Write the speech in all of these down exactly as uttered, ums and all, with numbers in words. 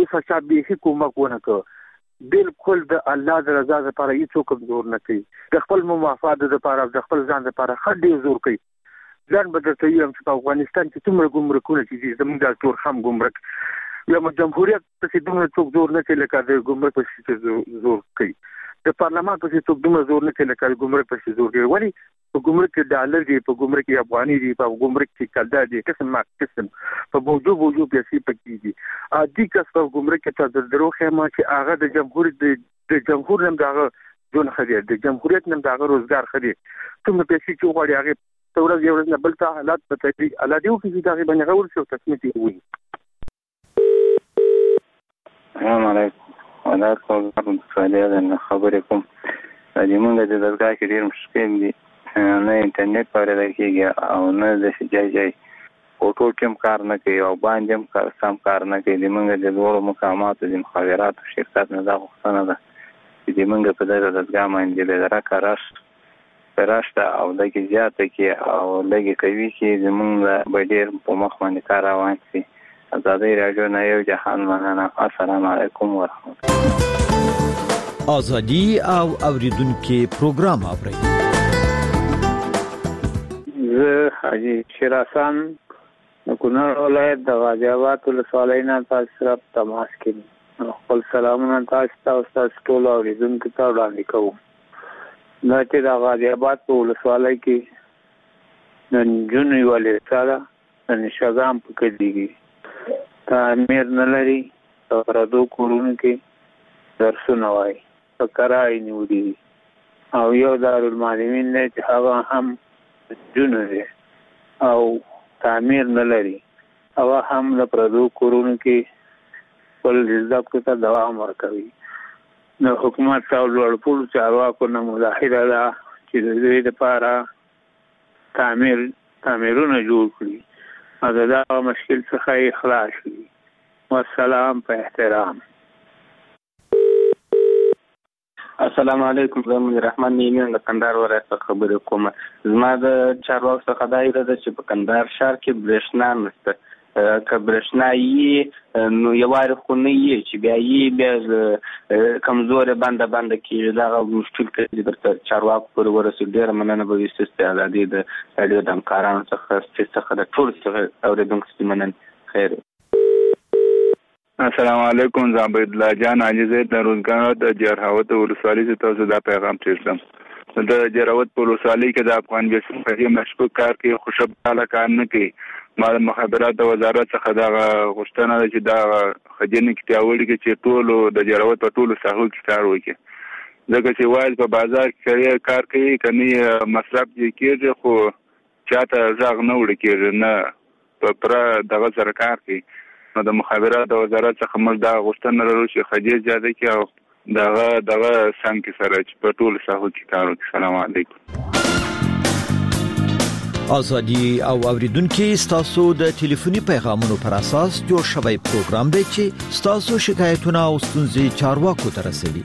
فساد به کومک ونه کړ بالکل د الله د رضا لپاره هیڅوک زور نه کوي د خپل مفاد لپاره د خپل ځان لپاره خډې زور کوي ځان به درته یم چې په افغانستان کې څومره ګمرکونه چې زموږ د ټول هم ګمرک یا جمهوریت په دومره څوک زور نه کوي لکه د ګمرک په زور کوي د پارلمان په څوک دومره زور نه کوي لکه د ګمرک په زور کوي ولی په ګمرک کې ډالر دی په ګمرک کې افغاني دی په ګمرک کې کلدا دی قسم ما قسم په موجو موجو پیسې پکې دي ا دې کس په ګمرک کې تر درو خیمه چې هغه د جمهوریت د جمهور نم دغه جون خدي د جمهوریت نم دغه روزګار خدي کوم پیسې چې غواړي هغه تورز یو نه بل ته حالات په دې الله دې وکړي چې هغه باندې غوړ شو تصمیم وي. السلام علیکم ولا کوم څه خبرې کوم د موږ د دغه کې ډیر مشکل دي نه انټرنیټ پاره کېږي او نه د شجاع جای اوټو کوم کار نه کوي او باندې هم سم کار نه کوي د موږ د لوړو مقاماتو د مخابراتو شرکت نه دا غوښتنه ده چې د موږ په دغه دغه باندې د راکاراش پراشته او دغه زیاته کې او لګي کوي چې زمونږ به ډیر په مخ باندې کار روان شي. ازادي راډیو نه یو جهان مننه. السلام علیکم ورحمت الله. ازادي او اوریدونکو پروګرام اوري. زه حاجی شیراسان د کونړ ولایت د غازی آباد ولسوالۍ نه تاسو سره تماس کوم. خپل سلامونه تاسو ته او تاسو ټول اوریدونکو ته وړاندې کوم. دا چې د غازی آباد په ولسوالۍ کې د نجونو یوه ساده د نشاګام په کې دیږي تعمیر نه لري په پردو کورونو کې درسونه وایي په کرایې نیولي او یو دارالمعلمین دی چې هغه هم جنو دی او تعمیر نه لري هغه هم د پردو کورونو کې خپل زده کړو ته دوام ورکوي. د حکومت او لوړپوړو چارواکو نه ملاحظه ده چې د دوی لپاره تعمیر تعمیرونه جوړ کړي او د دغه مشکل څخه یې خلاص کړي. والسلام په احترام. السلام علیکم. زه منیر رحمان نیمه د کندهار ولایت څخه خبرې کوم. زما د چارواکو څخه دا ایره ده چې په کندهار ښار کې برېښنا نشته. که برېښنا یې نو یوارې خو نه یې چې بیا یې بیا کمزورې بنده بنده کېږي. دغه مشکل کې درته چارواکو پورې ورسېږي. ډېره مننه به وي ستاسو د ازادۍ د راډیو د همکارانو څخه ستاسو څخه د ټولو څخه اورېدونکو څخه مننه. خیر. السلام علیکم. زه عبدالله جان عاجزی د روزګار د جرهاوت ولسوالۍ څخه تاسو دا پیغام تیرسم. د جرهاوت په ولسوالۍ کې د افغان بیسون په مشکوک کار کې خوشبخاله کار نه کوي. ما د مخابرات وزارت څخه دا غوښتنه ده چې دا خجنې کې پیاوړي کې چې ټولو د جرهاوت په ټولو ساحو کې کار وکړي ځکه چې وایي په بازار کې کار کوي کني مصرف یې کېږي خو چاته ځاغ نه وړي کېږي نه په پر دغه سره کار کوي. نو د مخابرات وزارت څخه موږ دا غوښتنه لرو چې خجې زیاده کې او دغه دغه سم کې سره چې په ټولو ساحو کې کار وکړي. السلام علیکم. ازادي او اوریدونکو ستاسو د ټلیفوني پیغامونو پر اساس جوړ شوی پروګرام دی چې ستاسو شکایتونه او ستونزې چارواکو ته رسوي.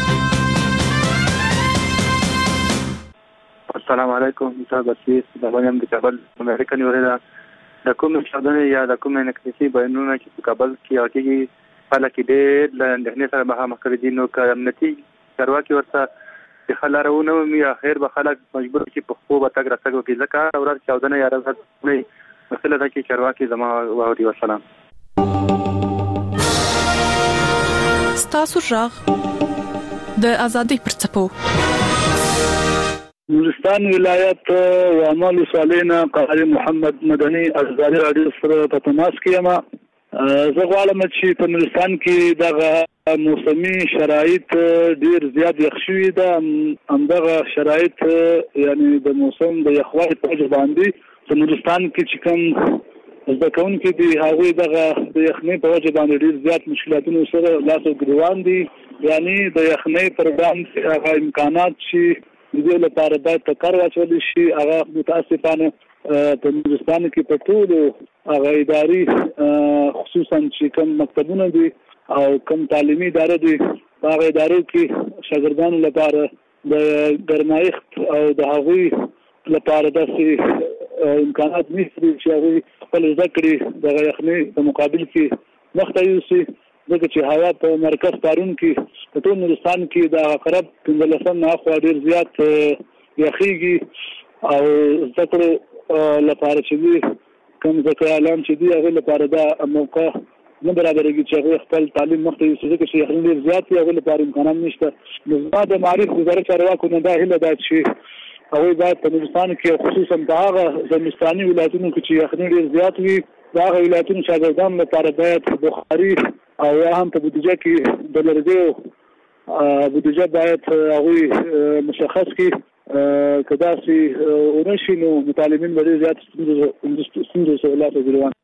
السلام علیکم. زه بسیس د باندې د کابل امریکا نیولې د کوم شادنه یا د کوم انکتسي بیانونه چې په کابل کې راکېږي په لکه ډېر له اندېښنې سره مخامخ کړي دي. نو که امنیتي چارواکي ورته د خلارونه مې اخر به خلک مجبور چې په خو به تګ راتګ وکړي ځکه ورځ چاودنه یا ورځ نه مسله ده چې چارواکي زما واوري. والسلام. ستاسو غږ د ازادۍ پر څپو. نورستان ولایت وامل سالینا قاری محمد مدني ازادي راډیو سره په تماس کې یم. زه غواړم چې په نورستان کې دغه موسمي شرایط ډیر زیات یخ شوي ده. همدغه شرایط یعنی د موسم د یخوالي په وجه باندې په نورستان کې چې کوم زده کوونکي دي هغوی دغه د یخنۍ په وجه باندې ډیر زیات مشکلاتونو سره لاس او ګریوان دي. یعنی د یخنۍ پر وړاندې هغه امکانات چې د دې لپاره باید په کار واچول شي هغه متاسفانه په نورستان کې په ټولو هغه اداري خصوصا چې کوم مکتبونه دي او کوم تعلیمي ادارې دي هغه ادارو کې شاګردانو لپاره د ګرمایښت او د هغوی لپاره داسې امکانات نشته چې هغوی خپل زده کړې د یخنۍ په مقابل کې مخته یوسي. ځکه چې هوا په مرکز پارون کې په ټول نورستان کې د عقرب پنځلسم نه خو ډیر زیات یخیږي او زده کړو لپاره چې کوم ځکه اعلان چې دی هغه لپاره دا موقع نه برابرېږي چې هغه خپل تعلیم مخته یوسي ځکه چې یخني ډېر زیات وي هغه لپاره امکانات نشته. نو زما د معارف وزارت چارواکو نه دا هیله ده چې هغوی باید په نورستان کې خصوصا په هغه زمستاني ولایتونو کې چې یخني ډېر زیات وي د هغه ولایتونو شاګردانو لپاره باید بخاري او یا هم په بودیجه کې د لرګیو بودیجه باید هغوی مشخص کړي که داسې ونه شي نو متعلمین به ډېر زیات ستونزو سهولات وګوري.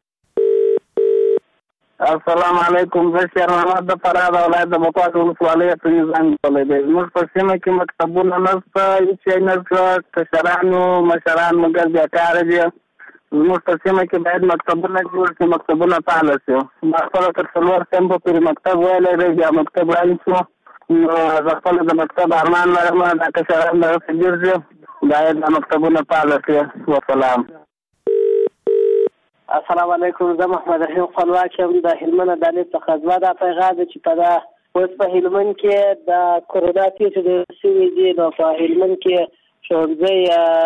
السلام علیکم. زه شیر محمد د فراه د ولایت د مقواس ولسوالۍ پرېزان کولی دی. زموږ په سیمه کې مکتبونه نشته، هېڅ شی نشته، کشرانو مشران مګر بیکاره دي. زموږ په سیمه کې باید مکتبونه جوړ شي، مکتبونه فعاله شي. ما خپله تر څلور کمپو پورې مکتب ویلی دی، بیا مکتب رایل شو. نو زه خپله د مکتب ارمان لرم، دا کشران دغسې ډېر دي، باید دا مکتبونه فعاله شي. وسلام. السلام علیکم. زه محمد رحیم خپلواک یم د هلمند دانې څخه. زما دا پیغام دی چې په دا اوس په هلمند کې د کورونا پیښې ډېرې شوي دي، نو په هلمند کې ښوونځی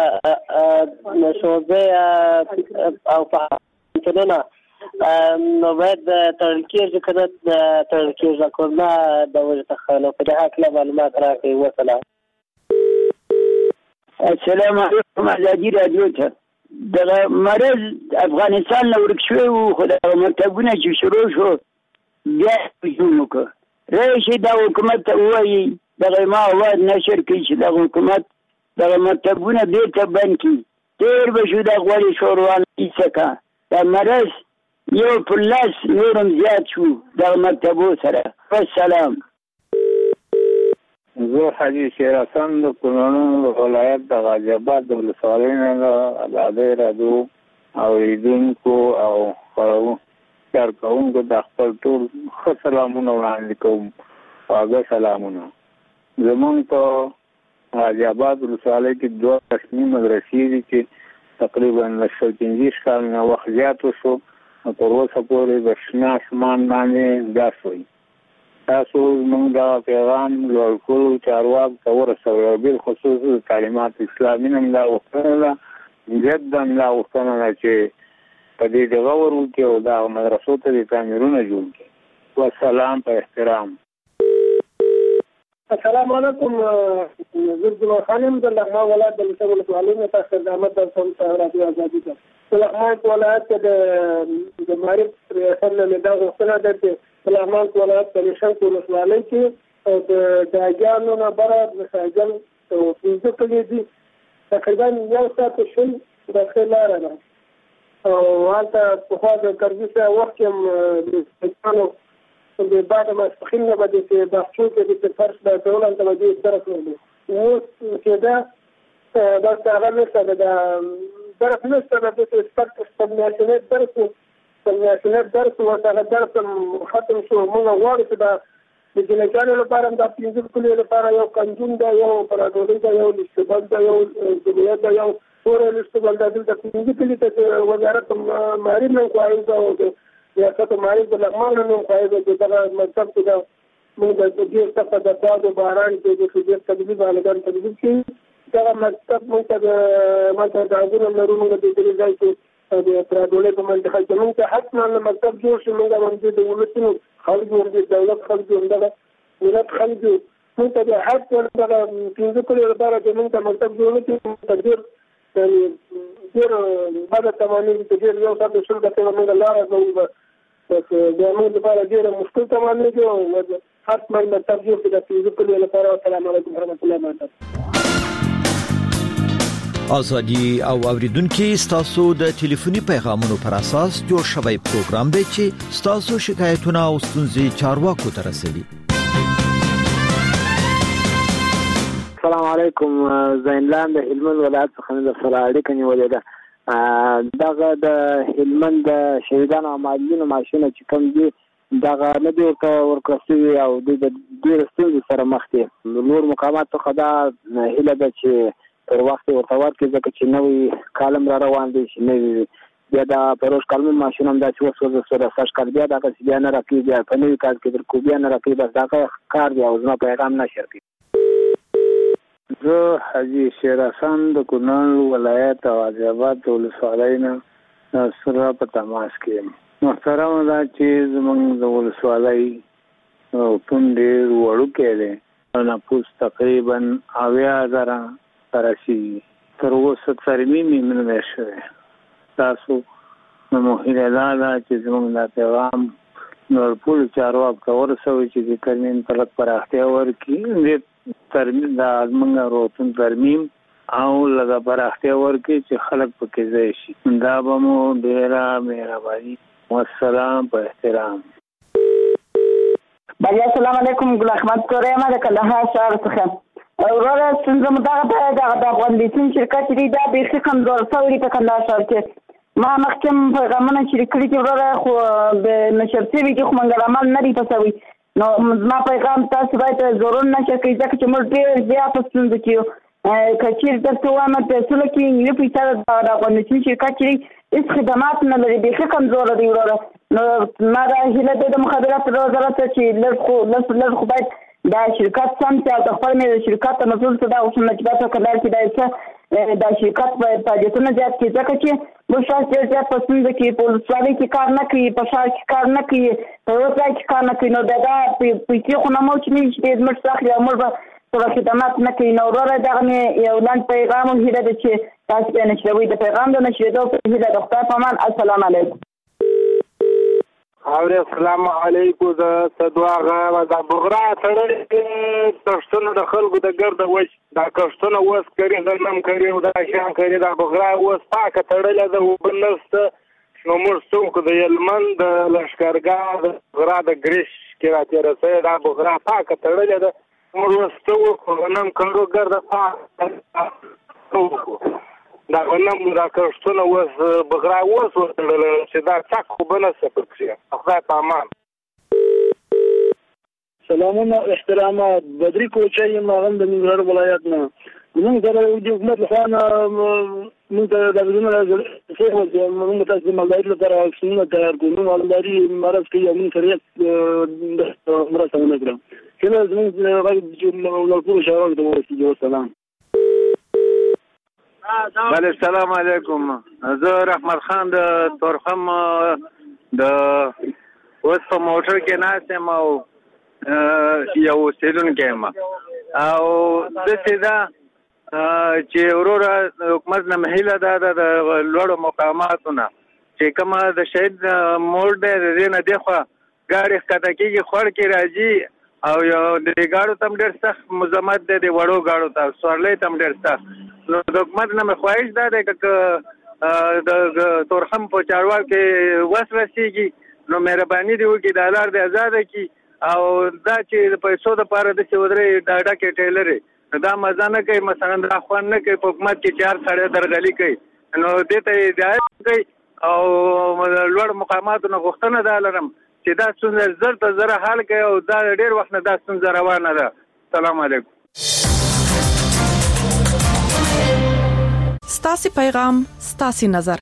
ښوونځی او پوهنتونونه نو باید تړل کېږي که نه تړل کېږي کورونا د وجې څخه. نو په دې هکله معلومات راکړئ. وسلام. السلام علیکم. ازادي راډیو ته دغه مرض افغانستان نه ورک شوی و، خو دغه مکتبونه چې شروع شو بیا هجوم وکړه. راشي دا حکومت ته ووایي دغه ما اواز نشر کړي چې دغه حکومت دغه مکتبونه بېرته بند کړي. تېر به شو دا غوړې شوروان ایسه کړه. دا مرض یو پر لس نور هم زیات شو دغه مکتبو سره. والسلام. زه حاجي شیر حسن د کونړ ولایت د غازي آباد د ولسوالۍ نه د ازادۍ راډیو اورېدونکو او کارکوونکو د خپل ټول ښه سلامونه وړاندې کوم. خواږه سلامونه. زموږ په غازي آباد ولسوالۍ کې دوه رسمي مدرسې دي چې تقریبا له شل پنځه کال نه وخت زیات وشو، نو تر اوسه پورې د شنه اسمان باندې ګاس وي. تاسو موږ دا پیغام لوړ کړو چارواکو ته ورسوئ، او بالخصوص د تعلیمات اسلامي نه دا غوښتنه ده، جدا دا غوښتنه ده چې په دې دغه ور وکړي او دا مدرسو ته د تعمیرونه جوړ کړي. والسلام په احترام. السلام علیکم. زه ګل خان یم د لغمان ولایت د لسه ولسوالۍ نه تاسو خدمت درکوم په رادیو ازادي ته. په لغمان ولایت کې د معرف ریاست نه دا غوښتنه ده چې په لغمان ولایت د لشنک ولسوالۍ کې د داګانو نه بره د ساجل او پنځه کلي دي، تقریبا یو ساعت شل داخل لاره ده. او هلته پخوا د کرزي صاحب وخت کې هم د سیکانو د بعد ماسپښین نه به د باغچو کې د فرش د ټول هلته به دوی درس ویلي. اوس کېده داسې هغه نشته ده، د درس نشته ده، داسې سپک سپږمیاشتنی درس و سپږمیاشتنی درس و هغه درس هم ختم شو. موږ غواړو چې دا د جنګیانو لپاره هم دا پنځه کلیو لپاره یو کنجون ده، یو پراډولۍ ده، یو لشتبل ده، یو جبیه ده، یو توره لشتبل ده. دلته پنځه کلي ته چې وزارت معارف نه خواهش ده او د ریاست معارف د لغمان نه خواهش ده چې دغه مکتب کې ده موږ د ډېر سخته د باد و باران کې د ډېر تدریب هلکان تدریب کړي. دغه مکتب موږ ته د ماته دعوونه لرو، موږ د دې ځای کې د پراډولۍ په منطقه کې موږ ته حتما مکتب جوړ شي. موږ هم د ولسونو خلک یو، د دولت خلک یو، دغه ملت خلک یو. موږ ته د حق دغه پنځه کلو لپاره چې موږ ته مکتب جوړ نه کړي، موږ ته ډېر ډېر بده تمامېږي چې ډېر یو ساعت شل دقیقې موږ لاره کوو، بیا موږ لپاره ډېره مشکل تمامېږي. او حتما مکتب جوړ کړي د پنځه کلو لپاره. السلام علیکم ورحمة الله وبرکاته. ازادي او اوریدونکو ستاسو د ټلیفوني پیغامونو پر اساس جوړ شوی پروګرام دی چې ستاسو شکایتونه او ستونزې چارواکو ته رسوي. السلام علیکم. زینلان د هلمند ولایت څخه د سره اړیکه نیولې ده. دغه د هلمند د شهیدانو او معلولینو معاشونه چې کوم دي دغه نه دي ورته ورکړل شوي او دوی د ډېرو ستونزو سره مخ دي. نور مقامات څخه دا هیله ده چې پر وخت ورته ورکړي، ځکه چې نوی کالم را روان دی چې نوي بیا د پروش کلمو ماشین هم دا چې وسوځه سره سرچ کړ بیا دا چې بیا نه راکې بیا په نوې کار کې در کو بیا نه راکې بس دا کار دی او زما پیغام نشر کی. زه حاجی شیر حسن د کونړ ولایت غازی آباد ولسوالۍ نه سره په تماس کې. محترم دا چې زمونږ د ولسوالۍ پون ډېر وړوکی دی، نفوس تقریبا اویا زره راشي، تر اوسه ترمیم یې نه دی شوی. تاسو نو هیله دا ده چې زمونږ دا پیغام نور ټولو چارواکو ته ورسوئ چې د ترمیم ته لږ پراختیا ورکړي، ترمیم دا زمونږ روغتون ترمیم او لږه پراختیا ورکړي چې خلک پکې ځای شي. دا به مو ډېره مهرباني. والسلام په احترام. بله السلام علیکم، ګل احمد کورې یم د کندهار ښار څخه. وروره ستونزه مو دغه ده دغه د افغانلیسین شرکت چې دی دا بیخي کمزور شوی دی په کندهار ښار کې. ما مخکې هم پیغامونه شریک کړي دي وروره، خو د نشر شوي دي خو منګل عمل نه دی په شوی. نو زما پیغام تاسو باید ضرور نشر کړئ ځکه چې موږ ډېر زیات په ستونزه کې یو. که چېرې درته ووایم پیسو کې نیمه پیسه د افغانلیسین شرکت چې دی هېڅ خدمات نه لري، بیخي کمزوره دی وروره. نو ما دا هیله ده د مخابراتو وزارت ته چې لږ خو لږ لږ خو باید دا شرکت سم چې او د خپل مې شرکت ته مسؤل څه دا اوسم چې تاسو کله چې دا څه دا شرکت په فعالیتونه زیات کړي ځکه چې موږ شاید ډېر زیات په ستونزه کې په ولسوالۍ کې کار نه کوي، په ښار کې کار نه کوي، په یو ځای کې کار نه کوي. نو دا دا پیسې خو نه مو چې موږ ډېر زموږ څخه اخلي او موږ به ټوله خدمات نه کوي. نو وروره دغه مې یو لنډ پیغام او هیله ده چې تاسو بیا نشروئ. د پیغام د نشرېدو په هیله د خدای په امان. السلام علیکم. اورې السلام علیکم. د صدواغه د بغرا تړلې کښتونه د خلکو د ګرده وچ دا کښتونه اوس کري غنم کري او دا شیان کري دا بغرا اوس پاکه تړلې ده اوبه نشته. نو موږ څوک د هلمند د لښکرګاه د بغرا د ګریش کې راتېره سوې دا بغرا پاکه تړلې ده. موږ اوس څه وکړو غنم کرو ګرده پاکه وکړو دا غنم دا کښتونه اوس بغرا اوس وتړله چې دا څک خو به نه څه پکښې. خدای په امان. سلامونه احترامات. بدري کوچی یم هغه د ننګرهار ولایت نه. موږ سره د حکومت لخوا نه موږ ته دا بدونه راځي موږ تاسو د مالدارۍ لپاره واکسینونه تیار کړو. موږ مالداري مرض کوي او موږ سره مرسته ونه کړو. کله زموږ غږ ټولو شاوخوا ته ورسېږي. والسلام. بله السلام علیکم. زه رحمت خان د تورخم د اوس په موټر کې ناست یم او یو اوسېدونکی یم او داسې ده چې وروره حکومت نه هیله دا ده د لوړو مقاماتو نه چې کومه د شهید موړ دی د دې نه دېخوا ګاډي ښکته کېږي خوړ کې راځي او یو د ګاډو ته هم ډېر سخت مزاحمت دی د وړو ګاډو ته سوارلۍ ته هم ډېر سخت. نو د حکومت نه مې خواهش دا دی که د تورخم په چارواکو کې وس رسېږي نو مهرباني دې وکړي دا لار دې ازاده کړي او دا چې د پیسو دپاره داسې ودرې دا ډکې ټیلرې دا مزه نه کوي، مثلا دا خوند نه کوي. په حکومت کې چار سړی درغلي کوي نو دې ته هدایت کوي او لوړ مقاماتو نه غوښتنه دا لرم چې دا ستونزه زر ته زره حل کوي او دا ډېر وخت نه دا ستونزه روانه ده. السلام علیکم. ستاسي پیغام ستاسي نظر.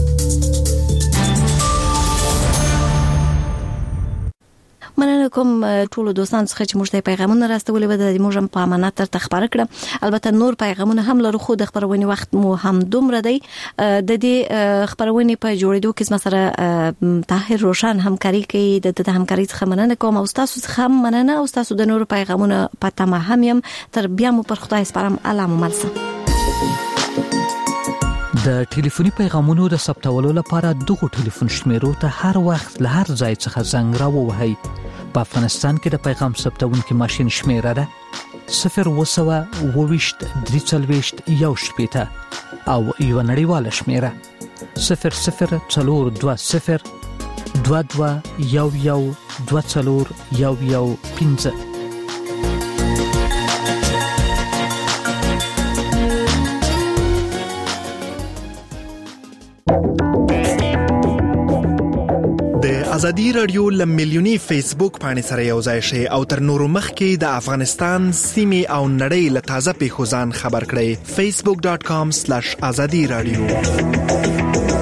مننه کوم ټولو دوستانو څخه چې موږ ته پیغامونه راستولي و د موږ په امانت تر تخبر کړم. البته نور پیغامونه هم لرو خو د خبرونې وخت مو هم دومره دی. د دې خبرونې په جوړېدو کې مثلا طاهر روشن همکاري کوي. د دې همکاري څخه مننه کوم او تاسو څخه هم مننه او تاسو د نور پیغامونه په تمه هم يم. تر بیا مو پر خدای سپارم. الله مو ملسه. د ټلیفوني پیغامونو د ثبتولو لپاره دغه ټلیفون شمیرو ته هر وخت له هر ځای څخه زنګ راووهئ. په افغانستان کې د پیغام ثبتونکو ماشين شمیره ده صفر وسوه وویشت درې څلوېښت یو شپېته او یو نړیواله شمیره صفر صفر څلور دوه صفر دوه دوه یو یو دوه څلور یو یو پنځه. ازادي رادیو لملیونی فیسبوک باندې سره یو ځای شي او تر نورو مخکې د افغانستان سیمې او نړۍ له تازه پیښو ځان خبر کړئ. facebook dot com slash azadi radio.